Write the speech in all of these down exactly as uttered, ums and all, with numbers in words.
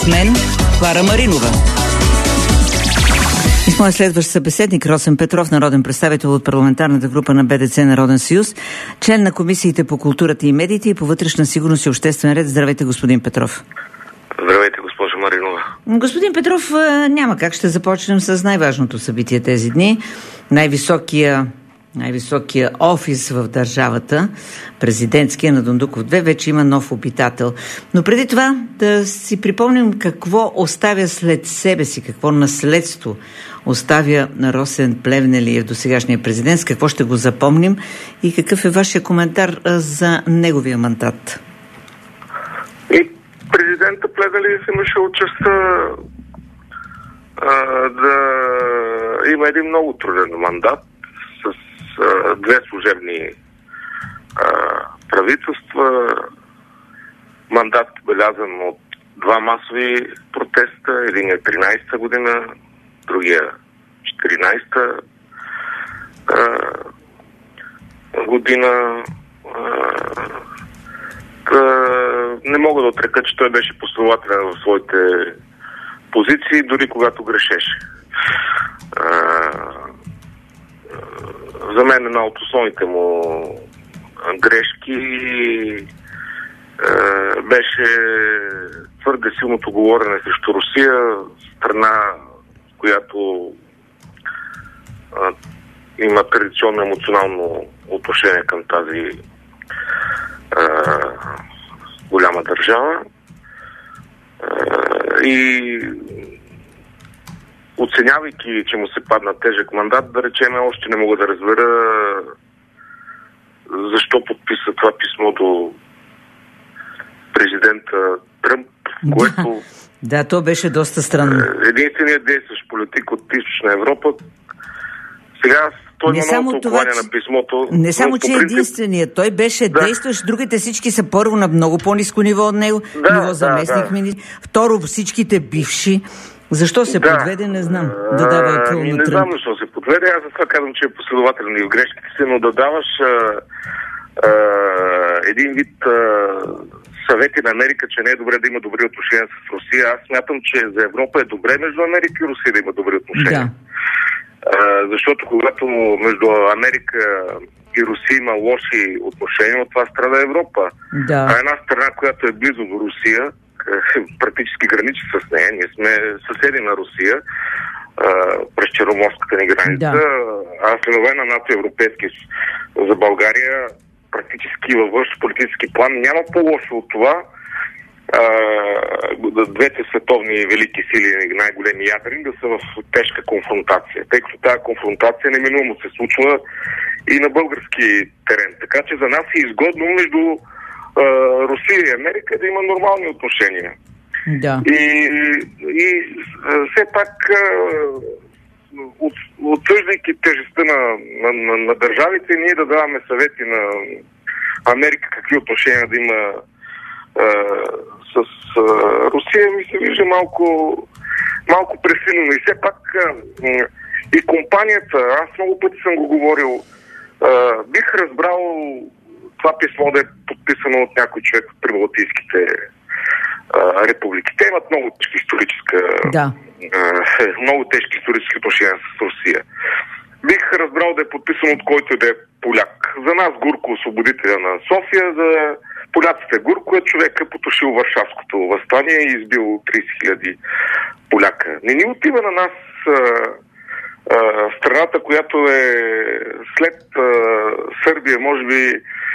мен Клара Маринова. И с моя следващ събеседник Росен Петров, народен представител от парламентарната група на Б Д Ц Народен съюз, член на комисиите по културата и медиите и по вътрешна сигурност и обществен ред. Здравейте, господин Петров. Здравейте, госпожо Маринова. Господин Петров, няма как. Ще започнем с най-важното събитие тези дни. Най-високия Най-високия офис в държавата, президентския на Дондуков две, вече има нов обитател. Но преди това да си припомним какво оставя след себе си, какво наследство оставя на Росен Плевнелиев, досегашния президент, с какво ще го запомним и какъв е вашия коментар за неговия мандат? И президента Плевнелиев имаше участта да има един много труден мандат, две служебни а, правителства, мандат белязан от два масови протеста, един е тринайсета година, другия четиринайсета а, година. А, а, не мога да отрека, че той беше последователен в своите позиции, дори когато грешеше. А, За мен една от основните му грешки е, беше твърде силното говорене срещу Русия, страна, която е, има традиционно емоционално отношение към тази е, голяма държава. Е, и оценявайки, че му се падна тежък мандат, да речем, още не мога да разбера защо подписа това писмо до президента Тръмп, което... Да, да, то беше доста странно. Единственият действащ политик от Източна Европа. Сега той не има много тълкование на писмото. Не само, че принцип... единственият. Той беше да. действащ, другите всички са първо на много по-ниско ниво от него, да, ниво заместник да, министр. Да. Второ, всичките бивши. Защо се да. подведе, не знам. Да дава акъл на Не знам защо се подведе. Аз за това казвам, че е последователен и в грешките си, но да даваш а, а, един вид а, съвети на Америка, че не е добре да има добри отношения с Русия. Аз смятам, че за Европа е добре между Америка и Русия да има добри отношения. Да. А, защото когато между Америка и Русия има лоши отношения, от това страда Европа. Да. А една страна, която е близо до Русия, практически граничи с нея. Ние сме съседи на Русия а, през черноморската ни граница, да. А членове на НАТО и Европейския за България практически във външно-политически план няма по-лошо от това а, двете световни велики сили, най-големи ядрени, да са в тежка конфронтация. Тъй като тази конфронтация неминуемо се случва и на български терен. Така че за нас е изгодно между Русия и Америка да има нормални отношения. Да. И, и все пак от, отсъждайки тежестта на, на, на, на държавите, ние да даваме съвети на Америка какви отношения да има а, с а, Русия, ми се вижда малко малко пресилено. И все пак а, и компанията, аз много пъти съм го говорил, а, бих разбрал това писмо да е подписано от някой човек от прибалтийските а, републики. Те имат много тежки историческа, да. а, много тежки исторически отношения с Русия. Бих разбрал да е подписано от който да е поляк. За нас Гурко, освободителя на София, за поляците Гурко е човека потушил Варшавското въстание и избил трийсет хиляди поляка. Не ни отива на нас а, а, страната, която е след а, Сърбия, може би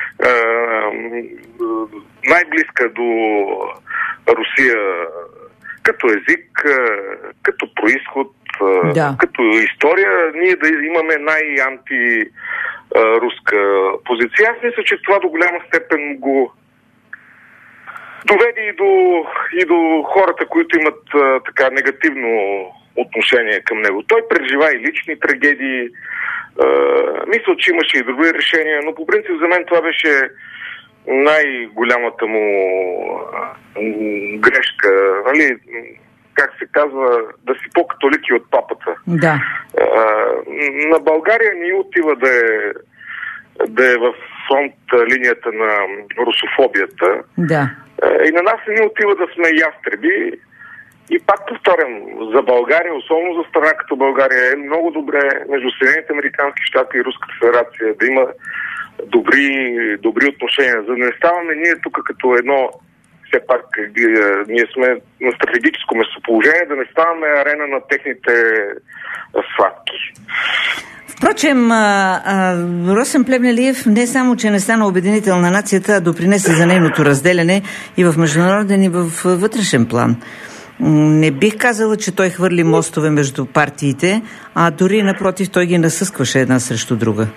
най-близка до Русия като език, като происход, да. Като история, ние да имаме най-анти-руска позиция. Аз мисля, че това до голяма степен го доведе и до, и до хората, които имат така негативно отношение към него. Той прежива и лични трагедии. Uh, мисля, че имаше и други решения, но по принцип за мен това беше най-голямата му uh, грешка. Нали, как се казва, да си по-католики от папата. Да. Uh, на България ни отива да е, да е в фронт линията на русофобията. Да. Uh, и на нас ни отива да сме ястреби И пак повторям, за България, особено за страна като България, е много добре между Съединените американски щати и Руската федерация да има добри, добри отношения. За да не ставаме ние тук като едно, все пак ние сме на стратегическо местоположение, да не ставаме арена на техните схватки. Впрочем, Росен Плевнелиев не само, че не стана обединител на нацията, а допринесе за нейното разделяне и в международен, и в вътрешен план. Не бих казала, че той хвърли мостове между партиите, а дори напротив, той ги насъскваше една срещу друга.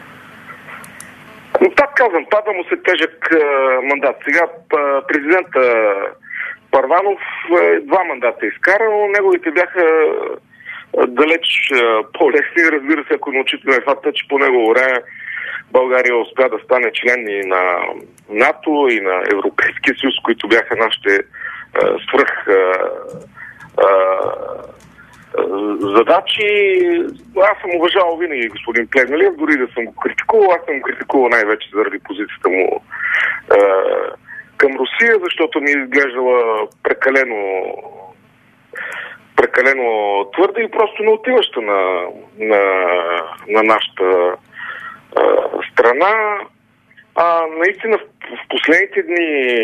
Но так казвам, пада му се тежък а, мандат. Сега а, президента Първанов а, два мандата изкара, но неговите бяха а, далеч а, по-лесни. Разбира се, ако научително е факта, че по негово време България успя да стане член и на НАТО, и на Европейския съюз, които бяха нашите свръх задачи. Аз съм уважавал винаги господин Плевнелиев, дори да съм го критикувал. Аз съм го критикувал най-вече заради позицията му а, към Русия, защото ми е изглеждала прекалено прекалено твърда и просто не отиваща на, на, на нашата а, страна. А наистина в, в последните дни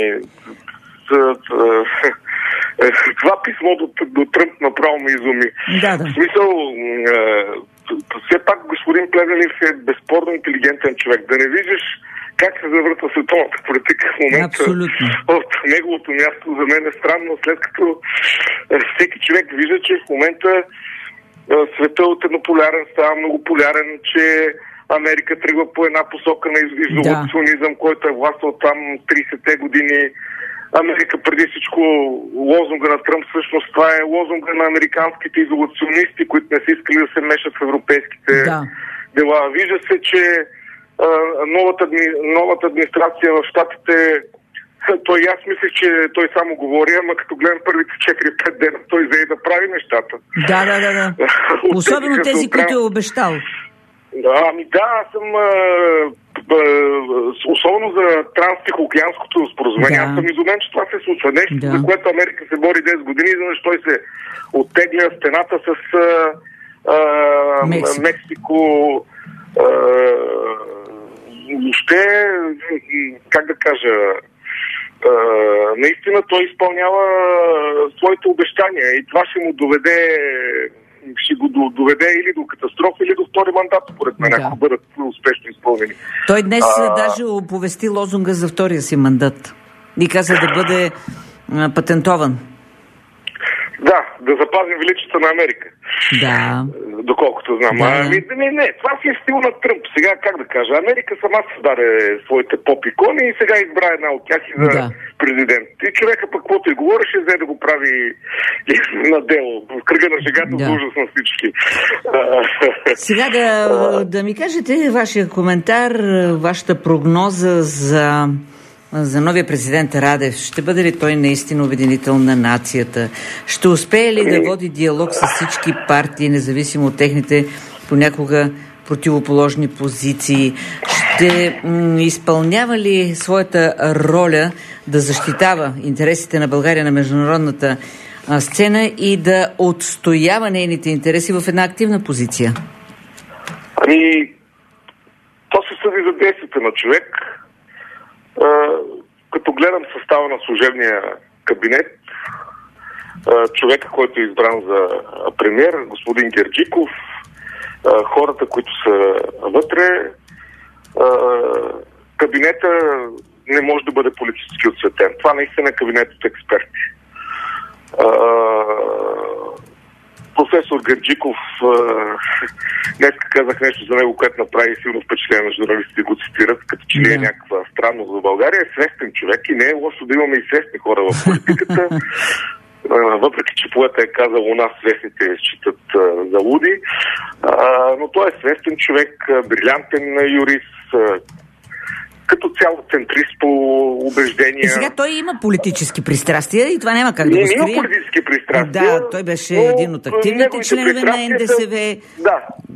това писмо до, до Тръмп направо ме изуми. Да, да. В смисъл, е, все пак господин Плевнелиев е безспорно интелигентен човек. Да не виждаш как се завърта световната политика в момента. Абсолютно. От неговото място за мен е странно, след като всеки човек вижда, че в момента света от еднополярен става многополярен, че Америка тръгва по една посока на изолационизъм, да. който е властвал там тридесетте години. Америка преди всичко, лозунга на Тръмп, всъщност това е лозунга на американските изолационисти, които не са искали да се мешат в европейските да. дела. Вижда се, че а, новата, новата администрация в щатите, той аз мислех, че той само говори, ама като гледам първите четири-пет дена, той взе и да прави нещата. Да, да, да. да. Особено тези, които е обещал. Да, ами да, аз съм а, а, особено за транстихоокеанското споразумение. Да. Аз съм изумен, че това се случва. Нещо, да. за което Америка се бори десет години, изведнъж той се оттегля стената с а, а, Мексико. Мексико а, въобще, как да кажа, а, наистина той изпълнява своите обещания и това ще му доведе ще го доведе или до катастрофа, или до втори мандат, поред мен, да. ако бъдат успешно изпълнени. Той днес а... даже оповести лозунга за втория си мандат и каза да бъде а, патентован. Да, да запазим величието на Америка. Да. Доколкото знам. Да. А, не, не, не, това си е стил на Тръмп. Сега, как да кажа, Америка сама създаде своите поп-икони и сега избра една от тях и за да. президент. И човека пък, каквото и говореше, взе да го прави на дело. В кръга на шегата, да. ужас на всички. Сега да, да ми кажете вашия коментар, вашата прогноза за... за новия президент Радев. Ще бъде ли той наистина обединител на нацията? Ще успее ли да води диалог с всички партии, независимо от техните понякога противоположни позиции? Ще м- изпълнява ли своята роля да защитава интересите на България на международната а, сцена и да отстоява нейните интереси в една активна позиция? Ами, то се съди за действията на човек. Като гледам състава на служебния кабинет, човека, който е избран за премиер, господин Герджиков, хората, които са вътре, кабинета не може да бъде политически отсветен. Това наистина е кабинет от експерти. Професор Герджиков, днес казах нещо за него, което направи силно впечатление на журналистите, го цитират, като че ли е някаква странност за България. Е свестен човек и не е лошо да имаме и свестни хора в политиката. Въпреки че поета е казал, у нас свестните считат за луди. Но той е свестен човек, брилянтен юрист, като цяло центрист по убеждения. И сега той има политически пристрастия и това няма как да не, го скрие. Има политически пристрастия. Да, той беше един от активните членове на Н Д С В. Да.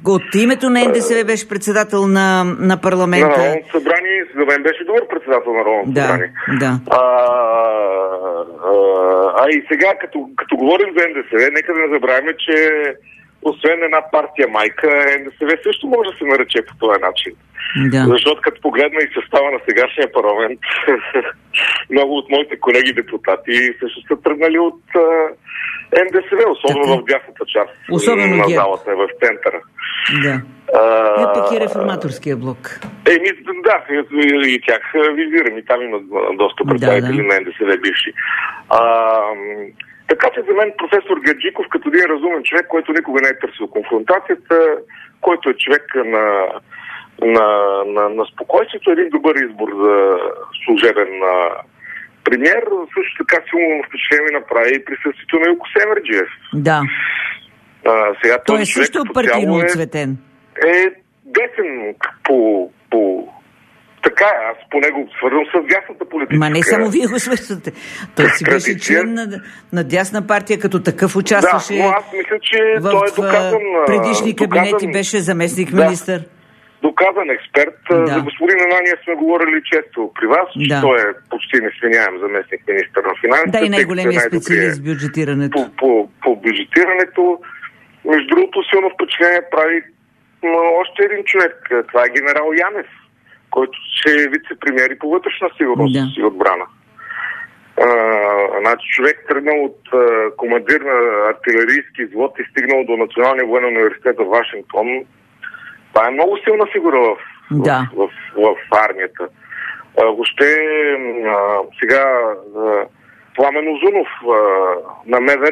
от името на Н Д С В беше председател на, на парламента. На Народното събрание, за мен беше добър председател на Народното да, събрание. Да. А, а, а и сега, като, като говорим за Н Д С В, нека да не забравяме, че освен една партия майка, Н Д С В също може да се нарече по този начин. Да. Защото като погледна и състава на сегашния парламент, много от моите колеги депутати също са тръгнали от Н Д С В, особено така в дясната част особено на залата, в центъра. Да. А, и пък и реформаторския блок. Еми, да, и, и тях визирам. И там има доста представители да, да. на Н Д С В бивши. А, така че за мен професор Герджиков, като един разумен човек, който никога не е търсил конфронтацията, който е човек на, на, на, на спокойствието, е един добър избор за служебен премиер. Също така силно впечатление направи и присъствието на Илко Семерджиев. Да. А, сега той е също партийно отцветен. Е, е десен по, по... Така е, аз по него свързвам с дясната политика. Ма не само вие го свързвате. Той си беше член на, на дясна партия, като такъв участваше. Да, но аз мисля, че в, той е доказан... предишни кабинети доказан, беше заместник-министър. Да, доказан експерт. Да. За господин Ананиев сме говорили често при вас, че да. той е почти несвиняем заместник-министър на финансите. Да, и най-големия специалист в бюджетирането. По, по, по бюджетирането. Между другото, силно впечатление прави още един човек. Това е генерал Янев, който ще е вице-премиер и по вътрешна сигурност да. и отбрана. А, значи човек тръгнал от а, командир на артилерийски взвод и стигнал до Националния военен университет в Вашингтон. Това е много силна фигура в, да. в, в, в армията. А, въобще а, сега а, Пламен Узунов а, на МВР,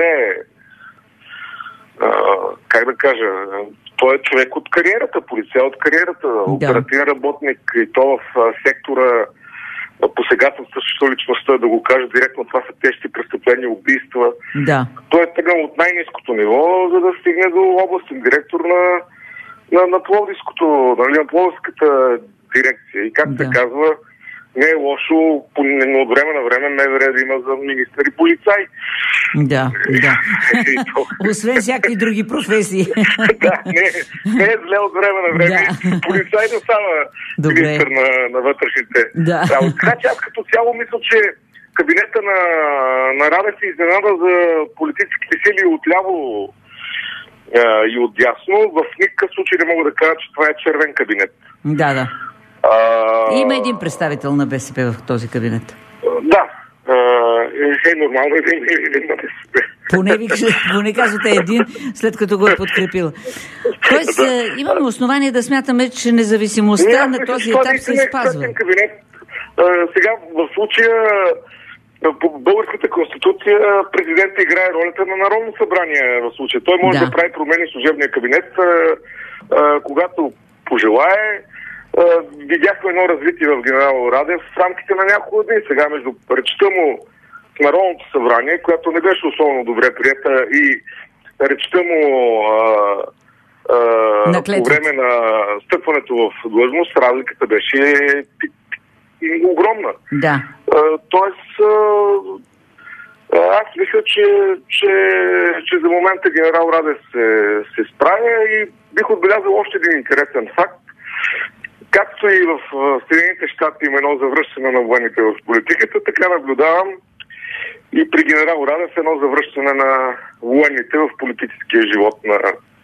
а, как да кажа, той е човек от кариерата, полицай от кариерата, да. оперативен работник и то в а, сектора посегателства срещу личността, да го кажа директно, това са тежки престъпления, убийства. Да. Той е тръгнал от най-ниското ниво, за да стигне до областен директор на на, на Пловдивското, нали, на Пловдивската дирекция. И как да. се казва, не е лошо, но от време на време МВР да има за министър и полицай. Да, да. Освен всякакви други професии. Да, не, не е зле от време на време. Да. Полицай да става министър на, на вътрешните. Да. Така че аз като цяло мисля, че кабинета на, на Радев се изненада за политическите сили отляво и отдясно. В никакъв случай не мога да кажа, че това е червен кабинет. Да, да. А... Има един представител на Б С П в този кабинет. Да. Е, е нормално да има един на Б С П. Поне, ви, поне казвате един, след като го е подкрепил. Тоест, да. имаме основание да смятаме, че независимостта не, на този етап се изпазва. Кабинет. А, сега, в случая, по българската конституция, президентът играе ролята на Народно събрание в случая. Той може да, да прави промени в служебния кабинет, а, а, когато пожелае. Видяхме едно развитие в генерал Радев в рамките на няколко дни. Сега между речта му в Народното събрание, която не беше особено добре приета, и речта му а, а, по време на стъпването в длъжност, разликата беше огромна. Да. А, тоест, а, аз мисля, че, че, че за момента генерал Радев се, се справя и бих отбелязал още един интересен факт. Както и в Съединените щати има едно завръщане на военните в политиката, така наблюдавам и при генерал Радев едно завръщане на военните в политическия живот на,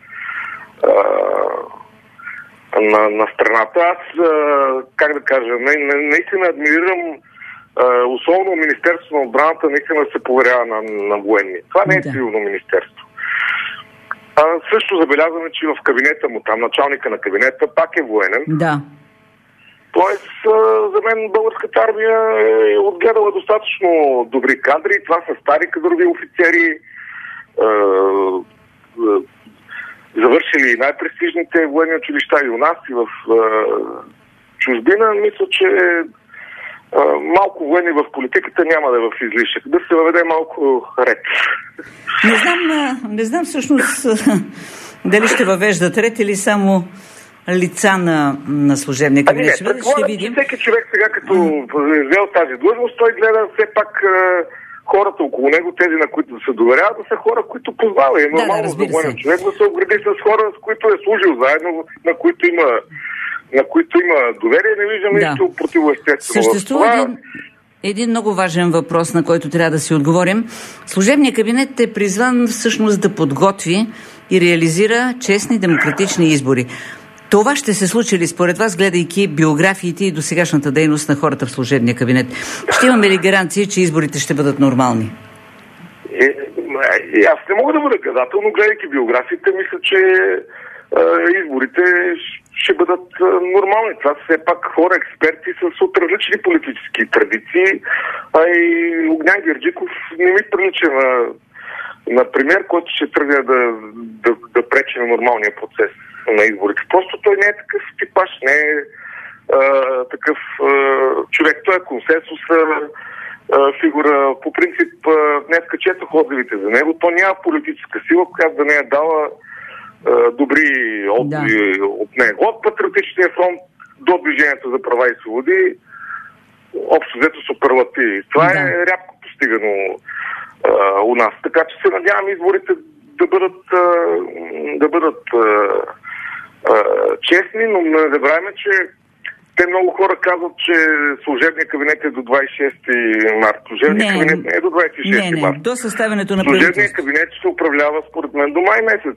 на, на страната. Аз, как да кажа, наистина адмирирам особено Министерството на отбраната, наистина се поверява на, на военни. Това не е цивилно министерство. А, също забелязваме, че в кабинета му, там началника на кабинета, пак е военен. Да. Тоест, за мен българската армия е отгледала достатъчно добри кадри. Това са стари кадрови офицери, завършили най-престижните военни училища и у нас, и в чужбина. Мисля, че малко военни в политиката няма да е в излишък. Да се въведе малко ред. Не знам, не знам всъщност дали ще въвеждат ред или само лица на, на служебния кабинет. Ще, ще видим. Всеки човек сега, като е взел тази длъжност, той гледа все пак хората около него, тези, на които се доверяват, да са хора, които познава. Е нормално да, да, за военен човек да се обгради с хора, с които е служил заедно, на които има, на които има доверие. Не виждам да. нищо противоестествено. Съществува един, един много важен въпрос, на който трябва да си отговорим. Служебният кабинет е призван всъщност да подготви и реализира честни демократични избори. Това ще се случи ли според вас, гледайки биографиите и досегашната дейност на хората в служебния кабинет? Ще имаме ли гаранции, че изборите ще бъдат нормални? Е, е, аз не мога да бъда гадател, но гледайки биографиите, мисля, че е, изборите ще бъдат е, нормални. Това са все пак хора, експерти с от различни политически традиции. А и Огнян Герджиков не ми прилича на, на премиер, който ще тръгне да, да, да пречи на нормалния процес на изборите. Просто той не е такъв типаж, не е а, такъв а, човек. Той е консенсус а, а, фигура. По принцип, а, днеска четох отзивите за него. То няма политическа сила, която да не е дала а, добри отзиви да. от него. От Патриотичния фронт до Движението за права и свободи, общо взето суперлативи. Това да. е рядко постигано а, у нас. Така че се надявам изборите да бъдат а, да бъдат а, Uh, честни, но не забравяме, че те много хора казват, че служебният кабинет е до двадесет и шести март. Служебният не, кабинет не е до двадесет и шести не, не. март. До съставянето на правителството. Служебният кабинет ще се управлява според мен до май месец.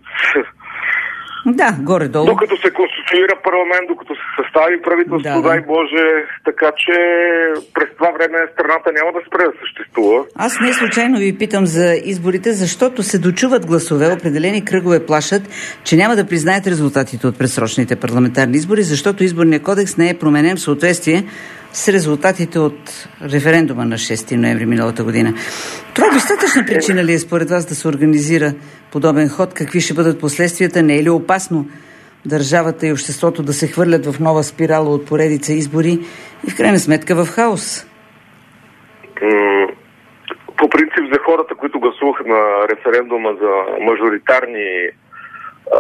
Да, горе-долу. Докато се конституира парламент, докато се състави правителство, да, дай да. Боже, така че през това време страната няма да спре да съществува. Аз не случайно ви питам за изборите, защото се дочуват гласове, определени кръгове плашат, че няма да признаят резултатите от предсрочните парламентарни избори, защото изборният кодекс не е променен в съответствие с резултатите от референдума на шести ноември миналата година. Това достатъчна причина ли е според вас да се организира подобен ход? Какви ще бъдат последствията? Не е ли опасно държавата и обществото да се хвърлят в нова спирала от поредица избори и в крайна сметка в хаос? По принцип за хората, които гласуваха на референдума за мажоритарни а,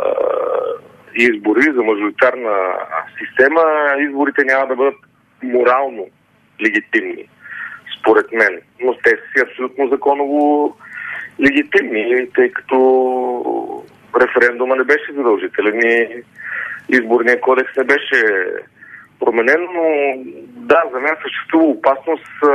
избори, за мажоритарна система, изборите няма да бъдат морално легитимни, според мен. Но те са абсолютно законово легитимни, тъй като референдума не беше задължителен и изборният кодекс не беше променен, но да, за мен съществува опасност а,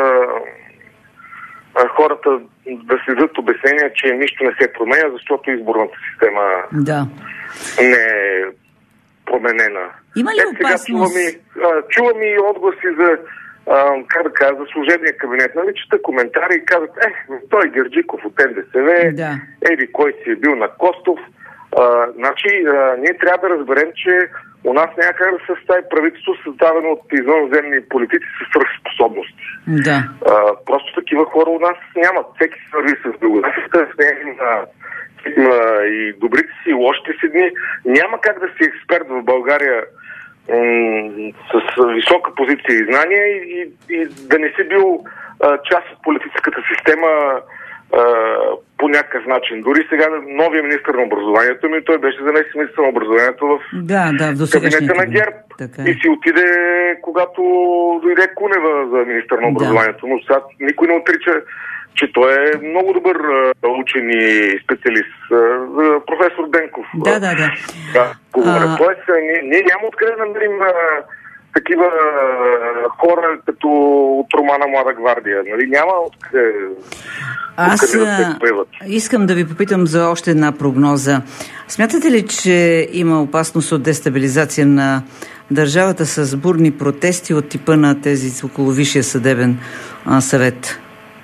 а, хората да си дадат обяснение, че нищо не се променя, защото изборната система да. не е променена. Има ли е, опасност? Чувам и, а, чувам и отгласи за а, как да кажа, за служебния кабинет. Нали, чета коментари и казват, е, той Герджиков от Н Д С В, да. еди кой си е бил на Костов. А, значи, а, ние трябва да разберем, че у нас няма как да се състави правителство, създавано от извънземни политици с свръхспособности. Да. А, просто такива хора у нас нямат. Всеки се върви с биографията, с на и добрите си, и лошите си дни. Няма как да си експерт в България м- с висока позиция и знания и, и, и да не си бил а, част от политическата система а, по някакъв начин. Дори сега новия министър на образованието ми, той беше заместник министър на образованието в да, да, в кабинета на ГЕРБ. Така. И си отиде, когато дойде Кунева за министър на образованието. Да. Но сега никой не отрича, че той е много добър а, учен и специалист. А, професор Денков. Да, да, да. да а... Тоест, ние, ние няма откъде да намерим а, такива а, хора, като от романа Млада гвардия. Нали? Няма откъде, Аз откъде да се появат. Искам да ви попитам за още една прогноза. Смятате ли, че има опасност от дестабилизация на държавата с бурни протести от типа на тези около Висшия съдебен а, съвет?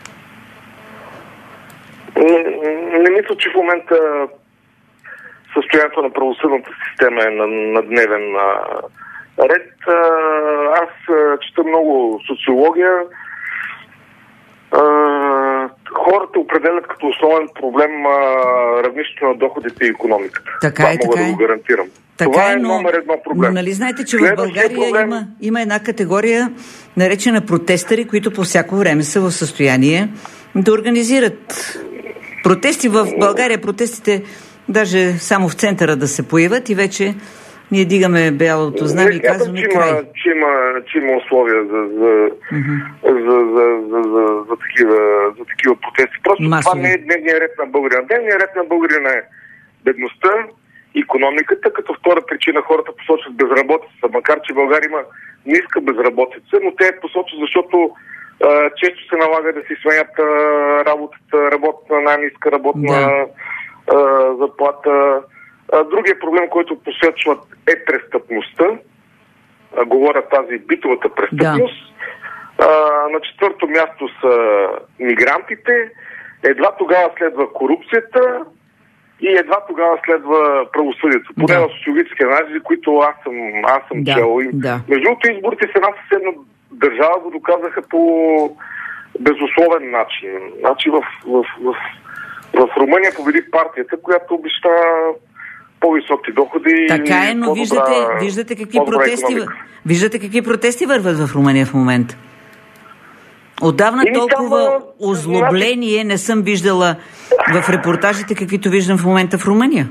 Не, не мисля, че в момента състоянието на правосъдната система е на, на дневен а, ред. А, аз а, чета много социология. А, хората определят като основен проблем а, равнището на доходите и икономиката. Така Това е, мога така да е. го гарантирам. Така Това е, е но, номер едно проблем. Но нали знаете, че Следващия в България проблем... има, има една категория наречена протестъри, които по всяко време са в състояние да организират протести. В България протестите даже само в центъра да се появят и вече Ние дигаме бялото знаме и казваме че край. Има, че, има, че има условия за, за, uh-huh. за, за, за, за, за, такива, за такива протести. Просто Масови. Това не е дневният ред на българина. Дневният ред на българина е бедността, икономиката, като втора причина хората посочват безработица. Макар че България има ниска безработица, но те я посочват, защото а, често се налага да си сменят а, работата, работа на най-ниска работна да. а, заплата. А, другия проблем, който посочват, е престъпността. А, говоря тази битовата престъпност. Да. А, на четвърто място са мигрантите. Едва тогава следва корупцията. И едва тогава следва правосъдието. Поне да. В социологически анализи, които аз съм, аз съм да. чел. Да. Между другото, изборите в една съседна държава го доказаха по безусловен начин. Значи в, в, в, в Румъния победи партията, която обеща по-високи доходи. Така е, но виждате, виждате, какви протести, виждате какви протести върват в Румъния в момента. Отдавна и толкова там, озлобление не съм виждала в репортажите, каквито виждам в момента в Румъния.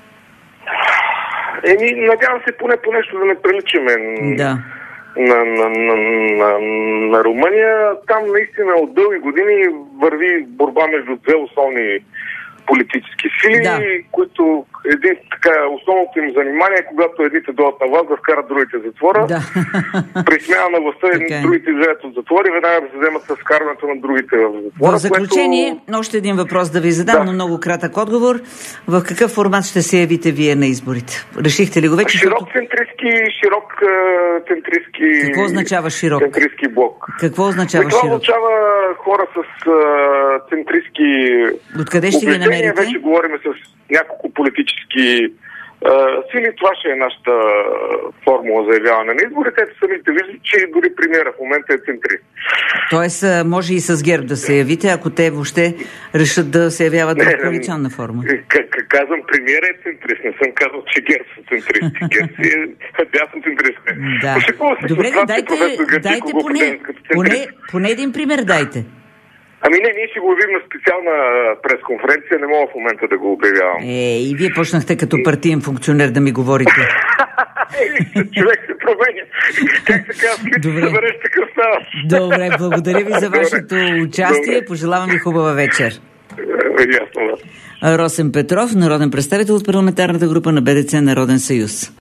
Еми, надявам се поне по нещо да не приличаме да. на, на, на, на, на Румъния. Там наистина от дълги години върви борба между две основни политически сили, да. които един, така, основното им занимание, когато едните дойдат на власт, да вкарат другите в затвора. Да. При смяна на властта okay. другите излезат от затвора и веднага да се вземат с вкарването на другите в затвора. В заключение, което... още един въпрос да ви задам, да. но много кратък отговор. В какъв формат ще се явите вие на изборите? Решихте ли го вече? Широк центристски, широк центристски... Какво означава широк? Центристски блок. Какво означава това широк? Това означава хора с центристски... Откъде ще ги намерите? Вече говорим с няколко политически а, сили. Това ще е нашата формула за явяване на изборите. Ето самите виждат, че дори премиера в момента е центрист. Тоест, може и с ГЕРБ да се явите, ако те въобще решат да се явяват в коалиционна форма. Как казвам, премиера е центрист. Не съм казал, че ГЕРБ са центристи. ГЕРБ си е дясно центрист. Да. Добре, дайте, дайте поне, поне, поне един пример дайте. Ами не, ние ще го обявим на специална пресконференция, не мога в момента да го обявявам. Е, и вие почнахте като партиен функционер да ми говорите. Човек се променя. Как се казва, скрити се събереш, такъв става. Добре, благодаря ви за вашето участие. Добре. Пожелавам ви хубава вечер. Ясно, да. Росен Петров, народен представител от парламентарната група на БДЦ Народен съюз.